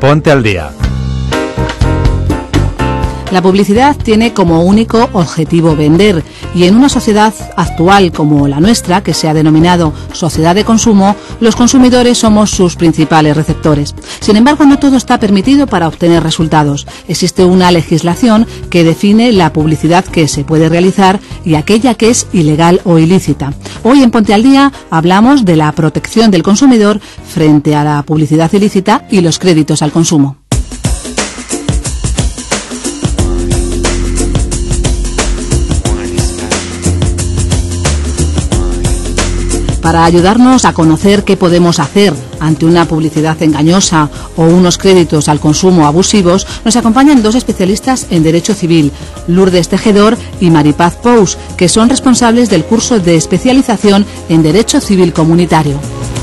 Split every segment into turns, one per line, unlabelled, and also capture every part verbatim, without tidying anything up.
Ponte al Día.
La publicidad tiene como único objetivo vender, y en una sociedad actual como la nuestra, que se ha denominado sociedad de consumo, los consumidores somos sus principales receptores. Sin embargo, no todo está permitido para obtener resultados. Existe una legislación que define la publicidad que se puede realizar y aquella que es ilegal o ilícita. Hoy en Ponte al Día hablamos de la protección del consumidor frente a la publicidad ilícita y los créditos al consumo. Para ayudarnos a conocer qué podemos hacer ante una publicidad engañosa o unos créditos al consumo abusivos, nos acompañan dos especialistas en Derecho Civil, Lourdes Tejedor y Maripaz Pous, que son responsables del curso de especialización en Derecho Civil Comunitario.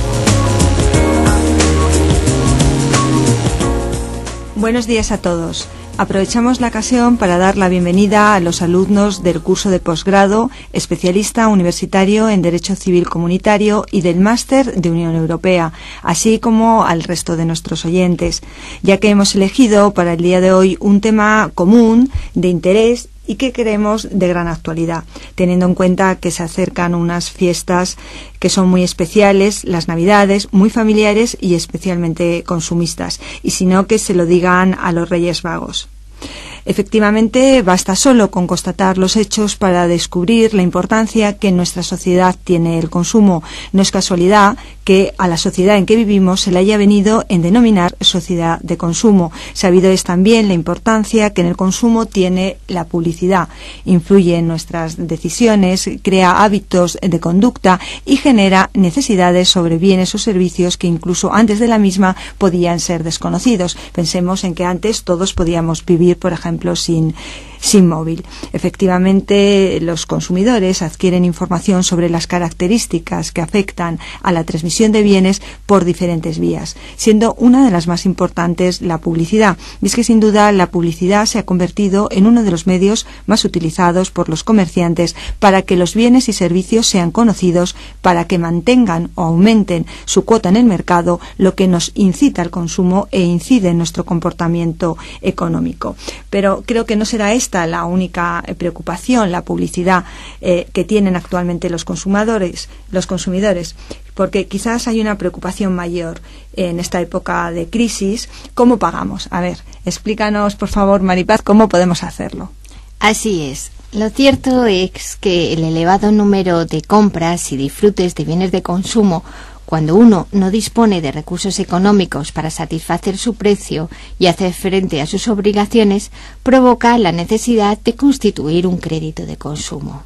Buenos días a todos. Aprovechamos la ocasión para dar la bienvenida a los alumnos del curso de posgrado especialista universitario en Derecho Civil Comunitario y del máster de Unión Europea, así como al resto de nuestros oyentes, ya que hemos elegido para el día de hoy un tema común, de interés y que creemos de gran actualidad, teniendo en cuenta que se acercan unas fiestas que son muy especiales, las Navidades, muy familiares y especialmente consumistas, y si no, que se lo digan a los Reyes Magos. Efectivamente, basta solo con constatar los hechos para descubrir la importancia que en nuestra sociedad tiene el consumo. No es casualidad que a la sociedad en que vivimos se le haya venido en denominar sociedad de consumo. Sabido es también la importancia que en el consumo tiene la publicidad. Influye en nuestras decisiones, crea hábitos de conducta y genera necesidades sobre bienes o servicios que incluso antes de la misma podían ser desconocidos. Pensemos en que antes todos podíamos vivir, por ejemplo, sin, sin móvil. Efectivamente, los consumidores adquieren información sobre las características que afectan a la transmisión de bienes por diferentes vías, siendo una de las más importantes la publicidad. Y es que sin duda la publicidad se ha convertido en uno de los medios más utilizados por los comerciantes para que los bienes y servicios sean conocidos, para que mantengan o aumenten su cuota en el mercado, lo que nos incita al consumo e incide en nuestro comportamiento económico. Pero creo que no será esta la única preocupación, la publicidad eh, que tienen actualmente los consumidores, los consumidores, porque quizás hay una preocupación mayor en esta época de crisis. ¿Cómo pagamos? A ver, explícanos, por favor, Maripaz, cómo podemos hacerlo.
Así es. Lo cierto es que el elevado número de compras y disfrutes de bienes de consumo, cuando uno no dispone de recursos económicos para satisfacer su precio y hacer frente a sus obligaciones, provoca la necesidad de constituir un crédito de consumo.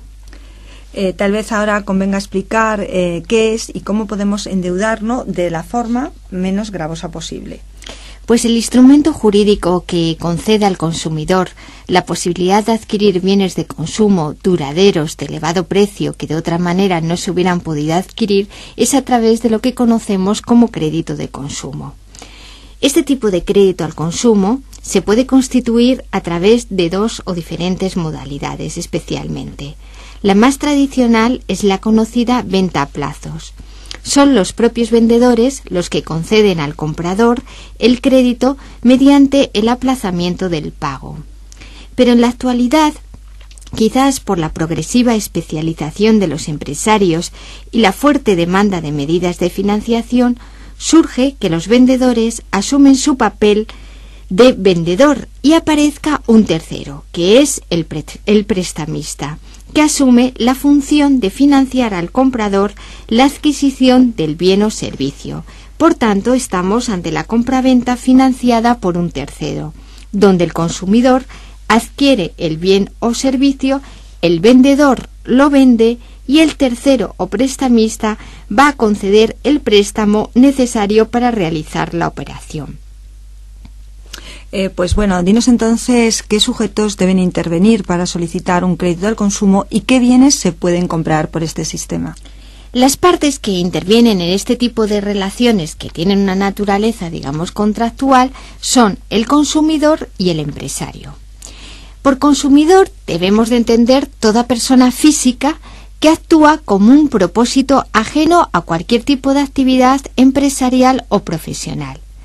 Eh, tal vez ahora convenga explicar eh, qué es y cómo podemos endeudarnos de la forma menos gravosa posible.
Pues el instrumento jurídico que concede al consumidor la posibilidad de adquirir bienes de consumo duraderos de elevado precio que de otra manera no se hubieran podido adquirir es a través de lo que conocemos como crédito de consumo. Este tipo de crédito al consumo se puede constituir a través de dos o diferentes modalidades especialmente. La más tradicional es la conocida venta a plazos. Son los propios vendedores los que conceden al comprador el crédito mediante el aplazamiento del pago. Pero en la actualidad, quizás por la progresiva especialización de los empresarios y la fuerte demanda de medidas de financiación, surge que los vendedores asumen su papel de vendedor y aparezca un tercero, que es el, pre- el prestamista, que asume la función de financiar al comprador la adquisición del bien o servicio. Por tanto, estamos ante la compraventa financiada por un tercero, donde el consumidor adquiere el bien o servicio, el vendedor lo vende y el tercero o prestamista va a conceder el préstamo necesario para realizar la operación.
Eh, pues bueno, dinos entonces qué sujetos deben intervenir para solicitar un crédito al consumo y qué bienes se pueden comprar por este sistema.
Las partes que intervienen en este tipo de relaciones que tienen una naturaleza, digamos, contractual, son el consumidor y el empresario. Por consumidor debemos de entender toda persona física que actúa como un propósito ajeno a cualquier tipo de actividad empresarial o profesional.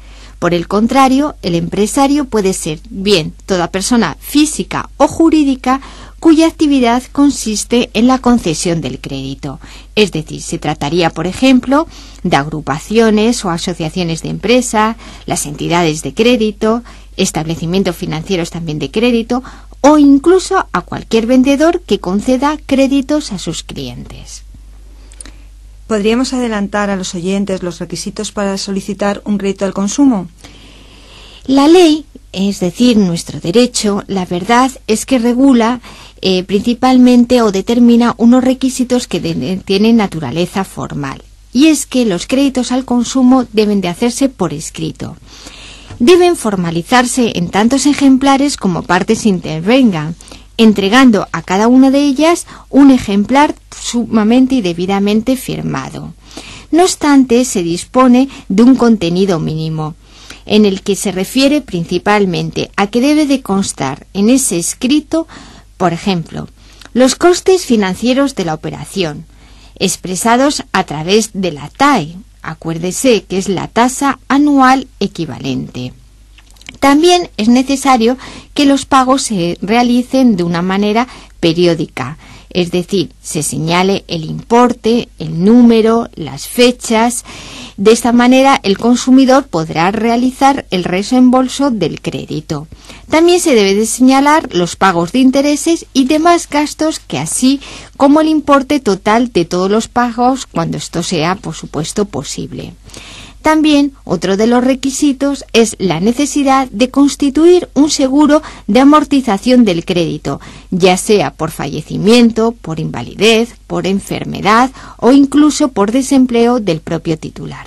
Por el contrario, el empresario puede ser bien toda persona física o jurídica cuya actividad consiste en la concesión del crédito. Es decir, se trataría, por ejemplo, de agrupaciones o asociaciones de empresa, las entidades de crédito, establecimientos financieros también de crédito, o incluso a cualquier vendedor que conceda créditos a sus clientes.
¿Podríamos adelantar a los oyentes los requisitos para solicitar un crédito al consumo?
La ley, es decir, nuestro derecho, la verdad es que regula eh, principalmente o determina unos requisitos que de, tienen naturaleza formal. Y es que los créditos al consumo deben de hacerse por escrito. Deben formalizarse en tantos ejemplares como partes intervengan, entregando a cada una de ellas un ejemplar sumamente y debidamente firmado. No obstante, se dispone de un contenido mínimo, en el que se refiere principalmente a que debe de constar en ese escrito, por ejemplo, los costes financieros de la operación, expresados a través de la T A E, acuérdese que es la tasa anual equivalente. También es necesario que los pagos se realicen de una manera periódica, es decir, se señale el importe, el número, las fechas. De esta manera el consumidor podrá realizar el reembolso del crédito. También se debe de señalar los pagos de intereses y demás gastos, que así como el importe total de todos los pagos cuando esto sea, por supuesto, posible. También otro de los requisitos es la necesidad de constituir un seguro de amortización del crédito, ya sea por fallecimiento, por invalidez, por enfermedad o incluso por desempleo del propio titular.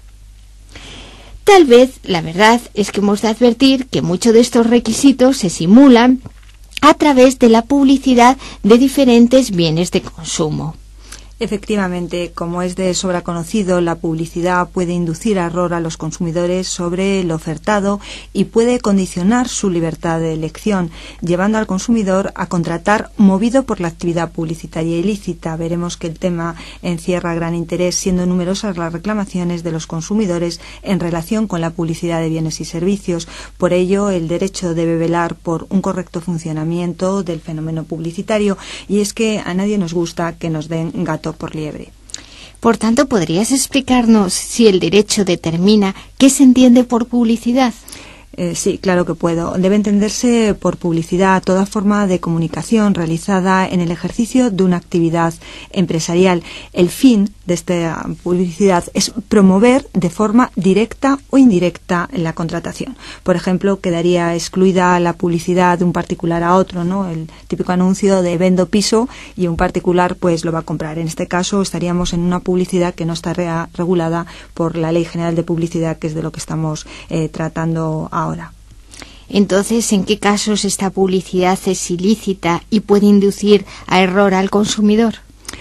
Tal vez, la verdad es que hemos de advertir que muchos de estos requisitos se simulan a través de la publicidad de diferentes bienes de consumo.
Efectivamente, como es de sobra conocido, la publicidad puede inducir a error a los consumidores sobre lo ofertado y puede condicionar su libertad de elección, llevando al consumidor a contratar movido por la actividad publicitaria ilícita. Veremos que el tema encierra gran interés, siendo numerosas las reclamaciones de los consumidores en relación con la publicidad de bienes y servicios. Por ello, el derecho debe velar por un correcto funcionamiento del fenómeno publicitario, y es que a nadie nos gusta que nos den gato por liebre.
Por tanto, ¿podrías explicarnos si el derecho determina qué se entiende por publicidad?
Eh, sí, claro que puedo. Debe entenderse por publicidad toda forma de comunicación realizada en el ejercicio de una actividad empresarial. El fin de esta publicidad es promover de forma directa o indirecta la contratación. Por ejemplo, quedaría excluida la publicidad de un particular a otro, ¿no? El típico anuncio de vendo piso y un particular pues lo va a comprar. En este caso estaríamos en una publicidad que no está re- regulada por la Ley General de Publicidad, que es de lo que estamos eh, tratando ahora. Ahora.
Entonces, ¿en qué casos esta publicidad es ilícita y puede inducir a error al consumidor?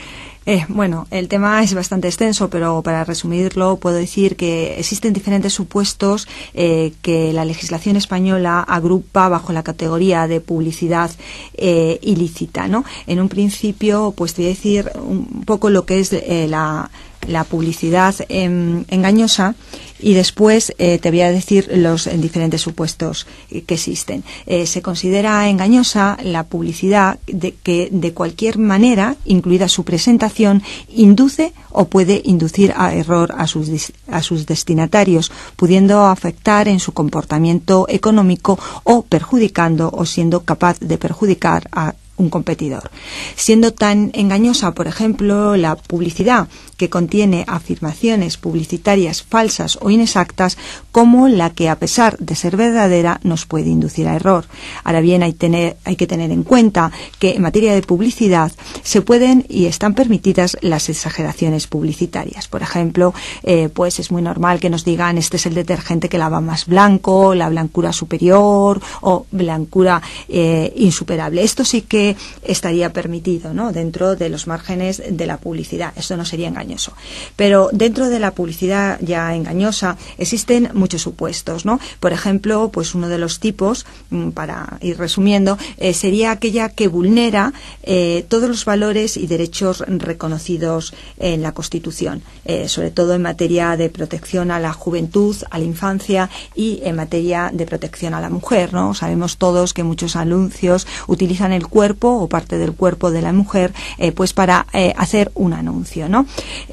Eh, bueno, el tema es bastante extenso, pero para resumirlo puedo decir que existen diferentes supuestos eh, que la legislación española agrupa bajo la categoría de publicidad eh, ilícita, ¿no? En un principio, pues te voy a decir un poco lo que es eh, la, la publicidad eh, engañosa, y después eh, te voy a decir los eh, diferentes supuestos eh, que existen. Eh, se considera engañosa la publicidad de que de cualquier manera, incluida su presentación, induce o puede inducir a error a sus, a sus destinatarios, pudiendo afectar en su comportamiento económico o perjudicando o siendo capaz de perjudicar a un competidor. Siendo tan engañosa, por ejemplo, la publicidad que contiene afirmaciones publicitarias falsas o inexactas, como la que, a pesar de ser verdadera, nos puede inducir a error. Ahora bien, hay, tener, hay que tener en cuenta que en materia de publicidad se pueden y están permitidas las exageraciones publicitarias. Por ejemplo, eh, pues es muy normal que nos digan este es el detergente que lava más blanco, la blancura superior o blancura eh, insuperable. Esto sí que que estaría permitido, ¿no?, dentro de los márgenes de la publicidad. Esto no sería engañoso. Pero dentro de la publicidad ya engañosa existen muchos supuestos, ¿no? Por ejemplo, pues uno de los tipos, para ir resumiendo, eh, sería aquella que vulnera eh, todos los valores y derechos reconocidos en la Constitución, eh, sobre todo en materia de protección a la juventud, a la infancia y en materia de protección a la mujer, ¿no? Sabemos todos que muchos anuncios utilizan el cuerpo o parte del cuerpo de la mujer eh, pues para eh, hacer un anuncio, ¿no?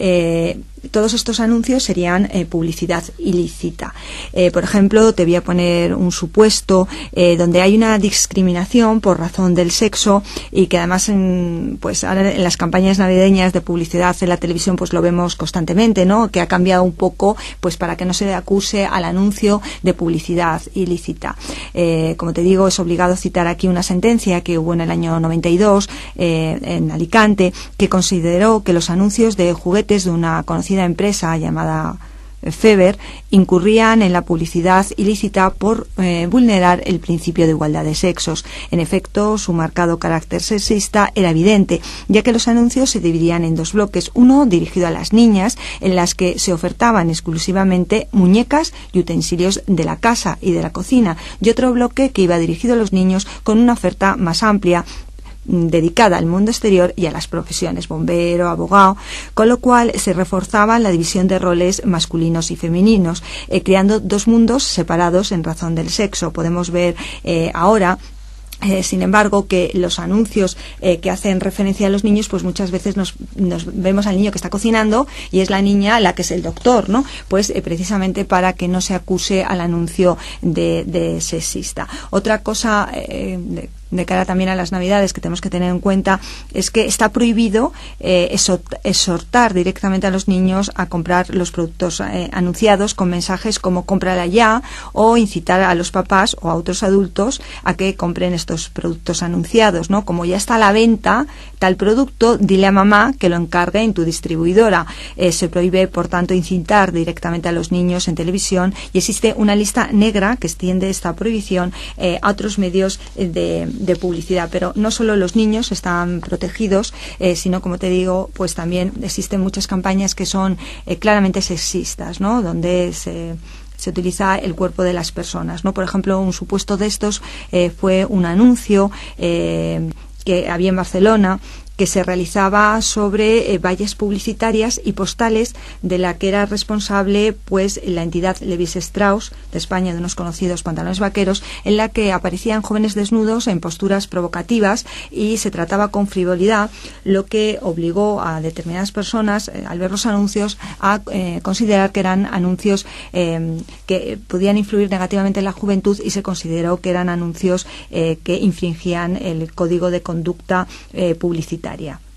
Eh, Todos estos anuncios serían eh, publicidad ilícita. Eh, por ejemplo, te voy a poner un supuesto eh, donde hay una discriminación por razón del sexo y que además en, pues ahora en las campañas navideñas de publicidad en la televisión pues lo vemos constantemente, ¿no? Que ha cambiado un poco pues para que no se le acuse al anuncio de publicidad ilícita. Eh, como te digo, es obligado citar aquí una sentencia que hubo en el año noventa y dos eh, en Alicante, que consideró que los anuncios de juguetes de una conocida empresa llamada Feber incurrían en la publicidad ilícita por eh, vulnerar el principio de igualdad de sexos. En efecto, su marcado carácter sexista era evidente, ya que los anuncios se dividían en dos bloques: uno dirigido a las niñas, en las que se ofertaban exclusivamente muñecas y utensilios de la casa y de la cocina, y otro bloque que iba dirigido a los niños con una oferta más amplia, dedicada al mundo exterior y a las profesiones, bombero, abogado, con lo cual se reforzaba la división de roles masculinos y femeninos, eh, creando dos mundos separados en razón del sexo. Podemos ver eh, ahora Eh, sin embargo, que los anuncios eh, que hacen referencia a los niños, pues muchas veces nos, nos vemos al niño que está cocinando y es la niña la que es el doctor, ¿no? Pues eh, precisamente para que no se acuse al anuncio de, de sexista. Otra cosa eh, de, de cara también a las Navidades que tenemos que tener en cuenta es que está prohibido eh, exhortar directamente a los niños a comprar los productos eh, anunciados con mensajes como cómprala ya, o incitar a los papás o a otros adultos a que compren estos productos anunciados, ¿no? Como ya está a la venta tal producto, dile a mamá que lo encargue en tu distribuidora. Eh, se prohíbe, por tanto, incitar directamente a los niños en televisión, y existe una lista negra que extiende esta prohibición eh, a otros medios de de publicidad. Pero no solo los niños están protegidos, eh, sino, como te digo, pues también existen muchas campañas que son eh, claramente sexistas, ¿no? Donde se se utiliza el cuerpo de las personas, ¿no? Por ejemplo, un supuesto de estos eh, fue un anuncio eh, que había en Barcelona, que se realizaba sobre eh, vallas publicitarias y postales, de la que era responsable pues la entidad Levi-Strauss de España, de unos conocidos pantalones vaqueros, en la que aparecían jóvenes desnudos en posturas provocativas y se trataba con frivolidad, lo que obligó a determinadas personas eh, al ver los anuncios a eh, considerar que eran anuncios eh, que podían influir negativamente en la juventud, y se consideró que eran anuncios eh, que infringían el código de conducta eh, publicitaria.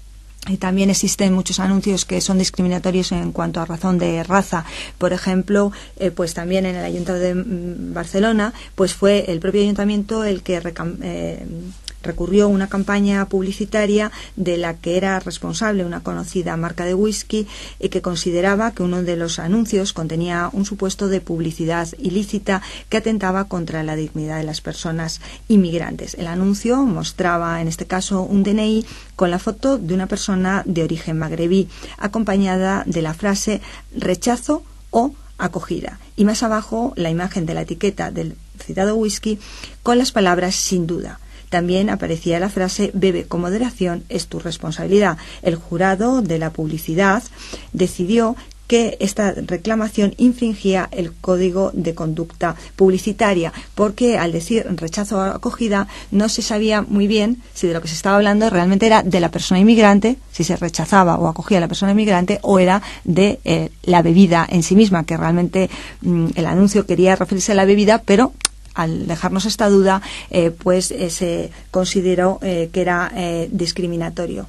Y también existen muchos anuncios que son discriminatorios en cuanto a razón de raza. Por ejemplo, eh, pues también en el Ayuntamiento de mm, Barcelona, pues fue el propio ayuntamiento el que recam eh, recurrió a una campaña publicitaria de la que era responsable una conocida marca de whisky, y que consideraba que uno de los anuncios contenía un supuesto de publicidad ilícita que atentaba contra la dignidad de las personas inmigrantes. El anuncio mostraba, en este caso, un D N I con la foto de una persona de origen magrebí, acompañada de la frase rechazo o acogida, y más abajo la imagen de la etiqueta del citado whisky con las palabras sin duda. También aparecía la frase bebe con moderación, es tu responsabilidad. El jurado de la publicidad decidió que esta reclamación infringía el código de conducta publicitaria, porque al decir rechazo o acogida no se sabía muy bien si de lo que se estaba hablando realmente era de la persona inmigrante, si se rechazaba o acogía a la persona inmigrante, o era de eh, la bebida en sí misma, que realmente mmm, el anuncio quería referirse a la bebida, pero al dejarnos esta duda, eh, pues eh, se consideró eh, que era eh, discriminatorio.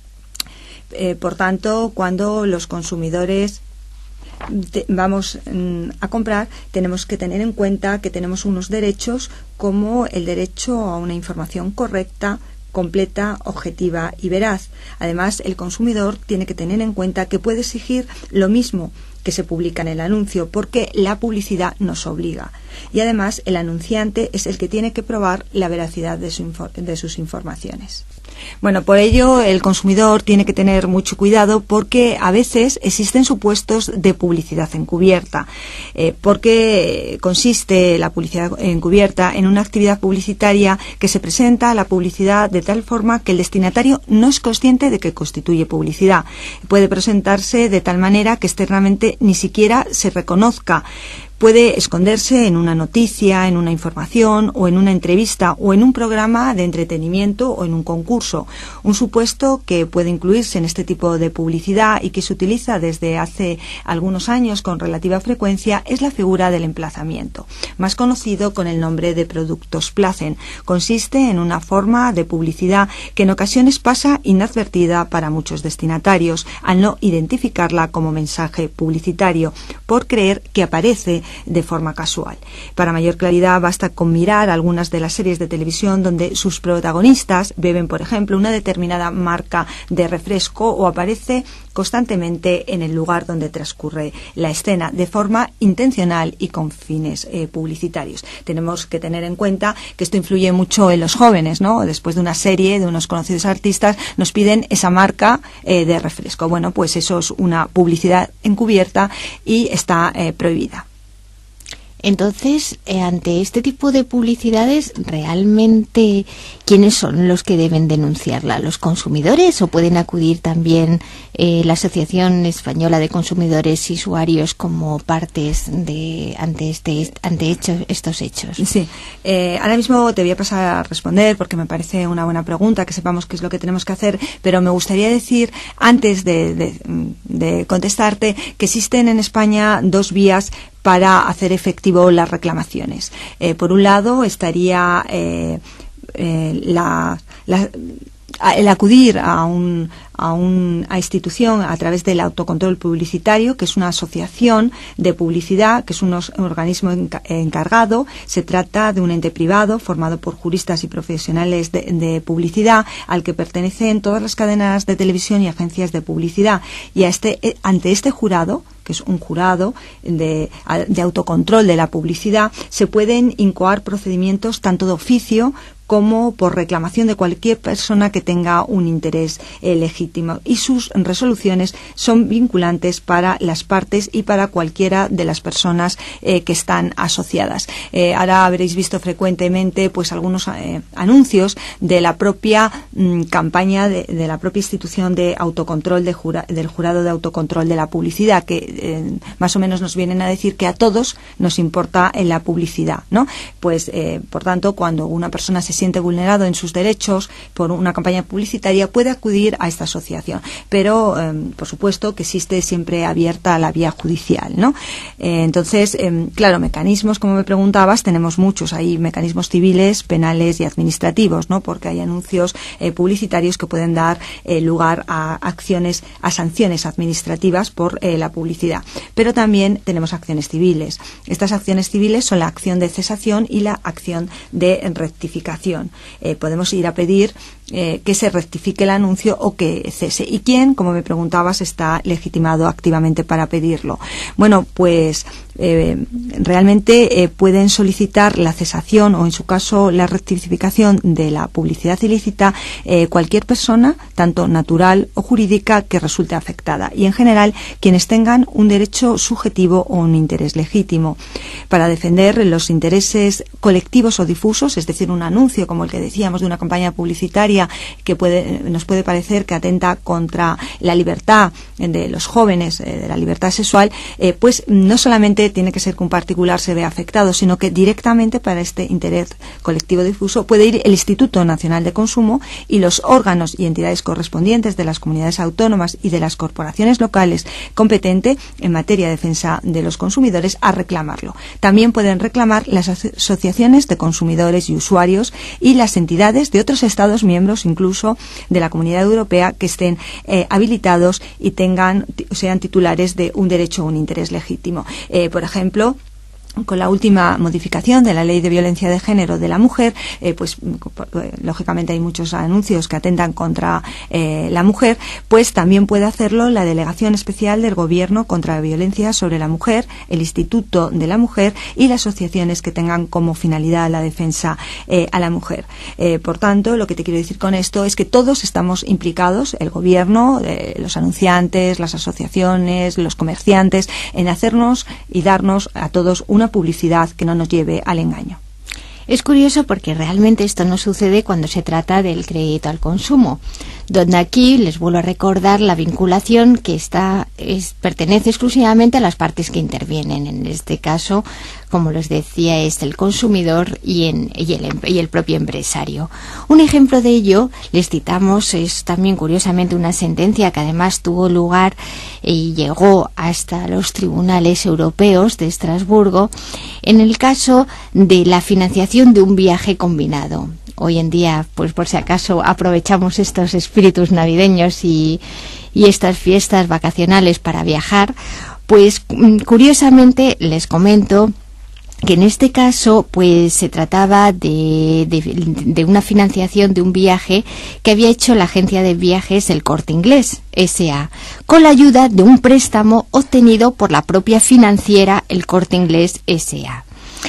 Eh, por tanto, cuando los consumidores te, vamos mm, a comprar, tenemos que tener en cuenta que tenemos unos derechos, como el derecho a una información correcta, completa, objetiva y veraz. Además, el consumidor tiene que tener en cuenta que puede exigir lo mismo que se publica en el anuncio, porque la publicidad nos obliga. Y además el anunciante es el que tiene que probar la veracidad de, su de sus informaciones. Bueno, por ello el consumidor tiene que tener mucho cuidado, porque a veces existen supuestos de publicidad encubierta, eh, porque consiste la publicidad encubierta en una actividad publicitaria que se presenta la publicidad de tal forma que el destinatario no es consciente de que constituye publicidad. Puede presentarse de tal manera que externamente ni siquiera se reconozca. Puede esconderse en una noticia, en una información o en una entrevista o en un programa de entretenimiento o en un concurso. Un supuesto que puede incluirse en este tipo de publicidad y que se utiliza desde hace algunos años con relativa frecuencia es la figura del emplazamiento, más conocido con el nombre de productos placen. Consiste en una forma de publicidad que en ocasiones pasa inadvertida para muchos destinatarios al no identificarla como mensaje publicitario, por creer que aparece de forma casual. Para mayor claridad basta con mirar algunas de las series de televisión donde sus protagonistas beben, por ejemplo, una determinada marca de refresco o aparece constantemente en el lugar donde transcurre la escena de forma intencional y con fines eh, publicitarios. Tenemos que tener en cuenta que esto influye mucho en los jóvenes, ¿no? Después de una serie de unos conocidos artistas nos piden esa marca eh, de refresco. Bueno, pues eso es una publicidad encubierta y está eh, prohibida.
Entonces, eh, ante este tipo de publicidades, ¿realmente quiénes son los que deben denunciarla? ¿Los consumidores o pueden acudir también eh, la Asociación Española de Consumidores y Usuarios como partes de ante este ante hechos, estos hechos?
Sí, eh, ahora mismo te voy a pasar a responder porque me parece una buena pregunta, que sepamos qué es lo que tenemos que hacer, pero me gustaría decir, antes de, de, de contestarte, que existen en España dos vías para hacer efectivo las reclamaciones. Eh, por un lado estaría eh, eh, la, la, el acudir a un a una institución a través del autocontrol publicitario, que es una asociación de publicidad, que es un, un organismo enca encargado. Se trata de un ente privado formado por juristas y profesionales de, de publicidad, al que pertenecen todas las cadenas de televisión y agencias de publicidad. Y a este, ante este jurado, que es un jurado de, de autocontrol de la publicidad, se pueden incoar procedimientos tanto de oficio como por reclamación de cualquier persona que tenga un interés eh, legítimo, y sus resoluciones son vinculantes para las partes y para cualquiera de las personas eh, que están asociadas. Eh, ahora habréis visto frecuentemente pues algunos eh, anuncios de la propia mm, campaña de, de la propia institución de autocontrol de jura, del jurado de autocontrol de la publicidad, que eh, más o menos nos vienen a decir que a todos nos importa en la publicidad, ¿no? Pues eh, por tanto, cuando una persona se siente vulnerado en sus derechos por una campaña publicitaria, puede acudir a esta asociación, pero eh, por supuesto que existe siempre abierta la vía judicial, ¿no? Eh, entonces, eh, claro, mecanismos, como me preguntabas, tenemos muchos. Hay mecanismos civiles, penales y administrativos, ¿no? Porque hay anuncios eh, publicitarios que pueden dar eh, lugar a acciones, a sanciones administrativas por eh, la publicidad. Pero también tenemos acciones civiles. Estas acciones civiles son la acción de cesación y la acción de rectificación. Eh, podemos ir a pedir eh, que se rectifique el anuncio o que cese. ¿Y quién, como me preguntabas, está legitimado activamente para pedirlo? Bueno, pues eh, realmente eh, pueden solicitar la cesación o, en su caso, la rectificación de la publicidad ilícita eh, cualquier persona, tanto natural o jurídica, que resulte afectada, y en general quienes tengan un derecho subjetivo o un interés legítimo. Para defender los intereses colectivos o difusos, es decir, un anuncio como el que decíamos de una campaña publicitaria que puede, nos puede parecer que atenta contra la libertad de los jóvenes, eh, de la libertad sexual, eh, pues no solamente tiene que ser que un particular se vea afectado, sino que directamente para este interés colectivo difuso puede ir el Instituto Nacional de Consumo y los órganos y entidades correspondientes de las comunidades autónomas y de las corporaciones locales competentes en materia de defensa de los consumidores a reclamarlo. También pueden reclamar las asociaciones de consumidores y usuarios y las entidades de otros Estados miembros, incluso de la Comunidad Europea, que estén eh, habilitados y tengan, sean titulares de un derecho o un interés legítimo. Eh, por ejemplo, con la última modificación de la Ley de Violencia de Género de la Mujer, eh, pues lógicamente hay muchos anuncios que atentan contra eh, la mujer, pues también puede hacerlo la Delegación Especial del Gobierno contra la Violencia sobre la Mujer, el Instituto de la Mujer y las asociaciones que tengan como finalidad la defensa eh, a la mujer. Eh, por tanto, lo que te quiero decir con esto es que todos estamos implicados, el Gobierno, eh, los anunciantes, las asociaciones, los comerciantes, en hacernos y darnos a todos una publicidad que no nos lleve al engaño.
Es curioso porque realmente esto no sucede cuando se trata del crédito al consumo, donde aquí les vuelvo a recordar la vinculación que está es, pertenece exclusivamente a las partes que intervienen. En este caso, como les decía, es el consumidor y, en, y, el, y el propio empresario. Un ejemplo de ello, les citamos, es también curiosamente una sentencia que además tuvo lugar y llegó hasta los tribunales europeos de Estrasburgo, en el caso de la financiación de un viaje combinado. Hoy en día, pues por si acaso aprovechamos estos espíritus navideños y, y estas fiestas vacacionales para viajar, pues curiosamente les comento que en este caso pues se trataba de, de, de una financiación de un viaje que había hecho la agencia de viajes El Corte Inglés S A con la ayuda de un préstamo obtenido por la propia financiera El Corte Inglés S A.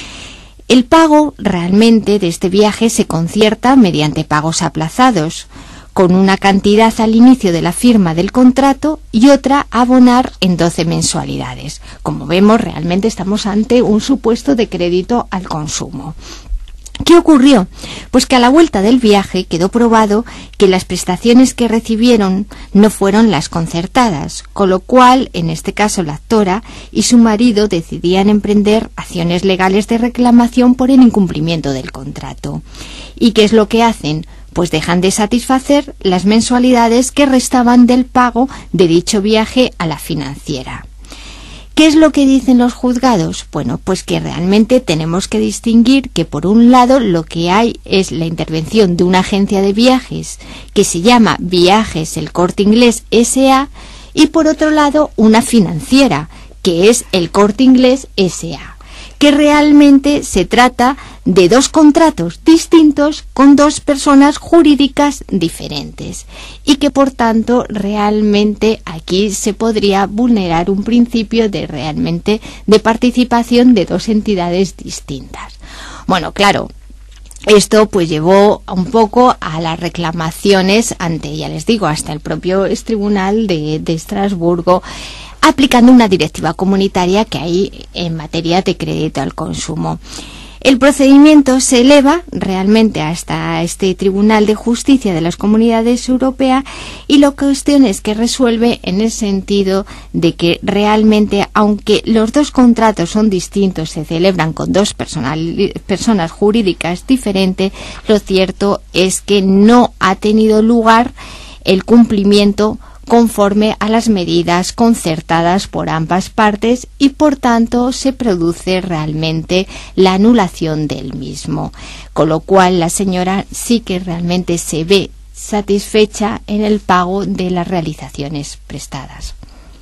El pago realmente de este viaje se concierta mediante pagos aplazados, con una cantidad al inicio de la firma del contrato y otra a abonar en doce mensualidades. Como vemos, realmente estamos ante un supuesto de crédito al consumo. ¿Qué ocurrió? Pues que a la vuelta del viaje quedó probado que las prestaciones que recibieron no fueron las concertadas, con lo cual, en este caso, la actora y su marido decidían emprender acciones legales de reclamación por el incumplimiento del contrato. ¿Y qué es lo que hacen? Pues dejan de satisfacer las mensualidades que restaban del pago de dicho viaje a la financiera. ¿Qué es lo que dicen los juzgados? Bueno, pues que realmente tenemos que distinguir que por un lado lo que hay es la intervención de una agencia de viajes que se llama Viajes El Corte Inglés S A y por otro lado una financiera que es El Corte Inglés S A, que realmente se trata de dos contratos distintos con dos personas jurídicas diferentes y que por tanto realmente aquí se podría vulnerar un principio de realmente de participación de dos entidades distintas. Bueno, claro, esto pues llevó un poco a las reclamaciones ante, ya les digo, hasta el propio tribunal de, de Estrasburgo, aplicando una directiva comunitaria que hay en materia de crédito al consumo. El procedimiento se eleva realmente hasta este Tribunal de Justicia de las Comunidades Europeas y la cuestión es que resuelve en el sentido de que realmente, aunque los dos contratos son distintos, se celebran con dos personal, personas jurídicas diferentes, lo cierto es que no ha tenido lugar el cumplimiento conforme a las medidas concertadas por ambas partes y por tanto se produce realmente la anulación del mismo, con lo cual la señora sí que realmente se ve satisfecha en el pago de las realizaciones prestadas.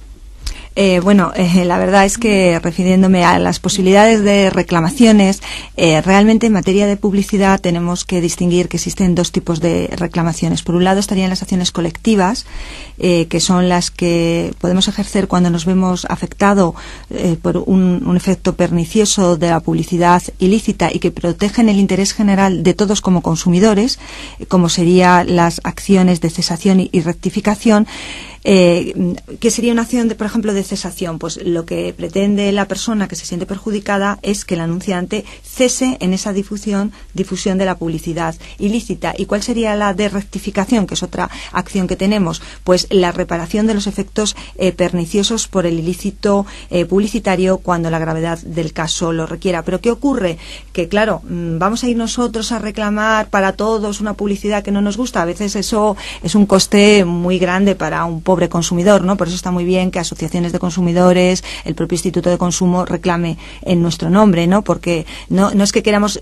Eh, bueno, eh, la verdad es que refiriéndome a las posibilidades de reclamaciones, eh, realmente en materia de publicidad tenemos que distinguir que existen dos tipos de reclamaciones. Por un lado estarían las acciones colectivas, eh, que son las que podemos ejercer cuando nos vemos afectados eh, por un, un efecto pernicioso de la publicidad ilícita y que protegen el interés general de todos como consumidores, eh, como serían las acciones de cesación y, y rectificación. Eh, ¿Qué sería una acción, de, por ejemplo, de cesación? Pues lo que pretende la persona que se siente perjudicada es que el anunciante cese en esa difusión, difusión de la publicidad ilícita. ¿Y cuál sería la de rectificación, que es otra acción que tenemos? Pues la reparación de los efectos eh, perniciosos por el ilícito eh, publicitario cuando la gravedad del caso lo requiera. Pero ¿qué ocurre? Que claro, mmm, vamos a ir nosotros a reclamar para todos una publicidad que no nos gusta. A veces eso es un coste muy grande para un pobre consumidor, ¿no? Por eso está muy bien que asociaciones de consumidores, el propio Instituto de Consumo reclame en nuestro nombre, ¿no? Porque no, no es que queramos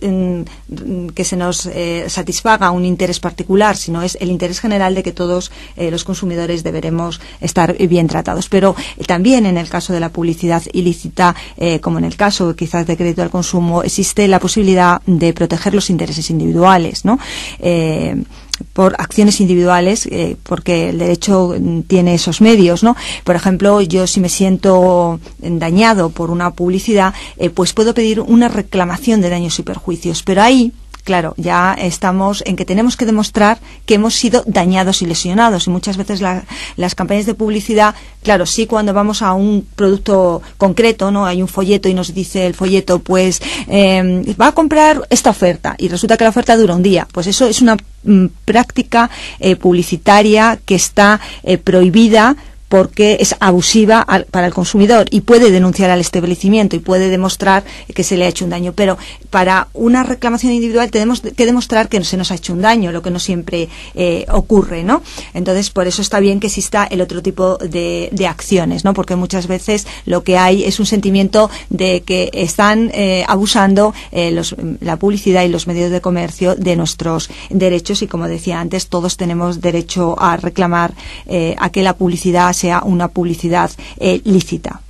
mm, que se nos eh, satisfaga un interés particular, sino es el interés general de que todos eh, los consumidores deberemos estar bien tratados. Pero eh, también en el caso de la publicidad ilícita, eh, como en el caso quizás de crédito al consumo, existe la posibilidad de proteger los intereses individuales, ¿no? Eh, por acciones individuales, eh, porque el derecho tiene esos medios, ¿no? Por ejemplo, yo si me siento dañado por una publicidad, eh, pues puedo pedir una reclamación de daños y perjuicios, pero ahí, claro, ya estamos en que tenemos que demostrar que hemos sido dañados y lesionados, y muchas veces la, las campañas de publicidad, claro, sí, cuando vamos a un producto concreto, ¿no? Hay un folleto y nos dice el folleto, pues eh, va a comprar esta oferta y resulta que la oferta dura un día, pues eso es una mm, práctica eh, publicitaria que está eh, prohibida, porque es abusiva al, para el consumidor, y puede denunciar al establecimiento y puede demostrar que se le ha hecho un daño. Pero para una reclamación individual tenemos que demostrar que se nos ha hecho un daño, lo que no siempre eh, ocurre, ¿no? Entonces, por eso está bien que exista el otro tipo de, de acciones, ¿no? Porque muchas veces lo que hay es un sentimiento de que están eh, abusando eh, los, la publicidad y los medios de comercio de nuestros derechos, y como decía antes, todos tenemos derecho a reclamar eh, a que la publicidad sea una publicidad eh, lícita.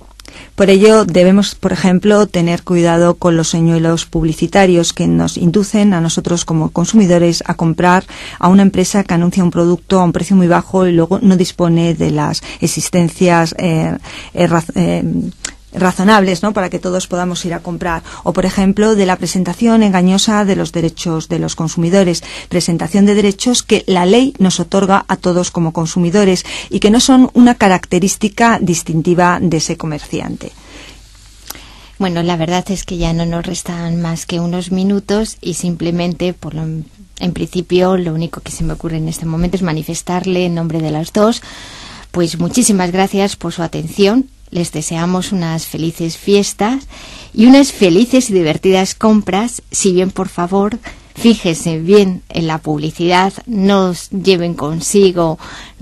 Por ello debemos, por ejemplo, tener cuidado con los señuelos publicitarios que nos inducen a nosotros como consumidores a comprar a una empresa que anuncia un producto a un precio muy bajo y luego no dispone de las existencias eh, eh, eh, razonables, ¿no?, para que todos podamos ir a comprar. O, por ejemplo, de la presentación engañosa de los derechos de los consumidores, presentación de derechos que la ley nos otorga a todos como consumidores y que no son una característica distintiva de ese comerciante.
Bueno, la verdad es que ya no nos restan más que unos minutos y simplemente, por lo, en principio, lo único que se me ocurre en este momento es manifestarle en nombre de las dos, pues muchísimas gracias por su atención. Les deseamos unas felices fiestas y unas felices y divertidas compras. Si bien, por favor, fíjense bien en la publicidad, no lleven consigo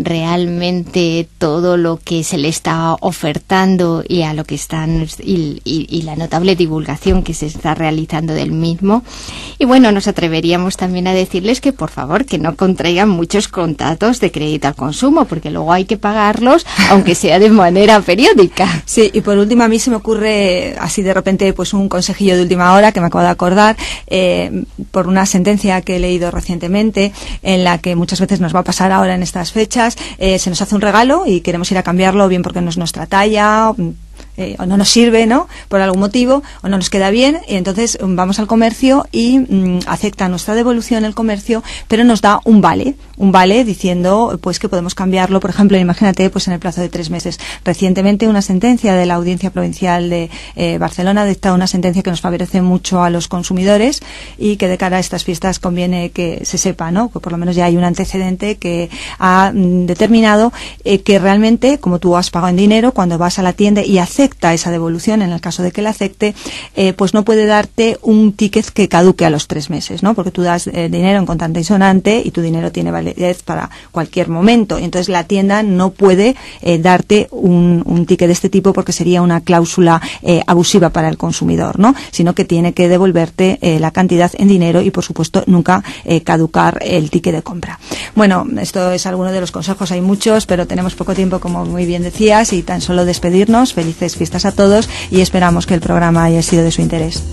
realmente todo lo que se le está ofertando y a lo que están y, y, y la notable divulgación que se está realizando del mismo. Y bueno, nos atreveríamos también a decirles que por favor que no contraigan muchos contratos de crédito al consumo, porque luego hay que pagarlos aunque sea de manera periódica.
Sí, y por último a mí se me ocurre así de repente pues un consejillo de última hora que me acabo de acordar eh, por una sentencia que he leído recientemente, en la que muchas veces nos va a pasar ahora en estas fechas. Eh, se nos hace un regalo y queremos ir a cambiarlo, bien porque no es nuestra talla, o, eh, o no nos sirve, ¿no?, por algún motivo, o no nos queda bien, y entonces um, vamos al comercio y um, acepta nuestra devolución el comercio, pero nos da un vale, un vale diciendo pues que podemos cambiarlo, por ejemplo, imagínate, pues en el plazo de tres meses. Recientemente una sentencia de la Audiencia Provincial de eh, Barcelona ha dictado una sentencia que nos favorece mucho a los consumidores y que de cara a estas fiestas conviene que se sepa, ¿no?, que por lo menos ya hay un antecedente que ha mm, determinado eh, que realmente, como tú has pagado en dinero, cuando vas a la tienda y aceptas esa devolución, en el caso de que la acepte, eh, pues no puede darte un ticket que caduque a los tres meses, ¿no?, porque tú das eh, dinero en contante y sonante y tu dinero tiene validez para cualquier momento, y entonces la tienda no puede eh, darte un, un ticket de este tipo porque sería una cláusula eh, abusiva para el consumidor, ¿no?, sino que tiene que devolverte eh, la cantidad en dinero y, por supuesto, nunca eh, caducar el ticket de compra. Bueno, esto es alguno de los consejos, hay muchos, pero tenemos poco tiempo, como muy bien decías, y tan solo despedirnos. Felices fiestas a todos y esperamos que el programa haya sido de su interés.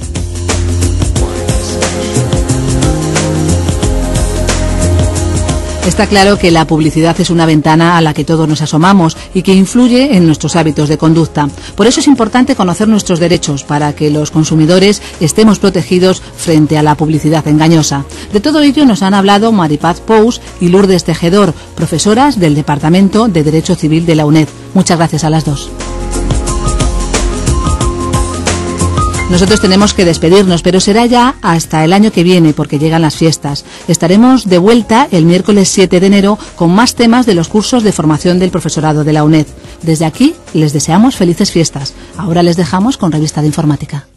Está claro que la publicidad es una ventana a la que todos nos asomamos y que influye en nuestros hábitos de conducta. Por eso es importante conocer nuestros derechos para que los consumidores estemos protegidos frente a la publicidad engañosa. De todo ello nos han hablado Maripaz Pous y Lourdes Tejedor, profesoras del Departamento de Derecho Civil de la UNED. Muchas gracias a las dos. Nosotros tenemos que despedirnos, pero será ya hasta el año que viene, porque llegan las fiestas. Estaremos de vuelta el miércoles siete de enero con más temas de los cursos de formación del profesorado de la UNED. Desde aquí les deseamos felices fiestas. Ahora les dejamos con Revista de Informática.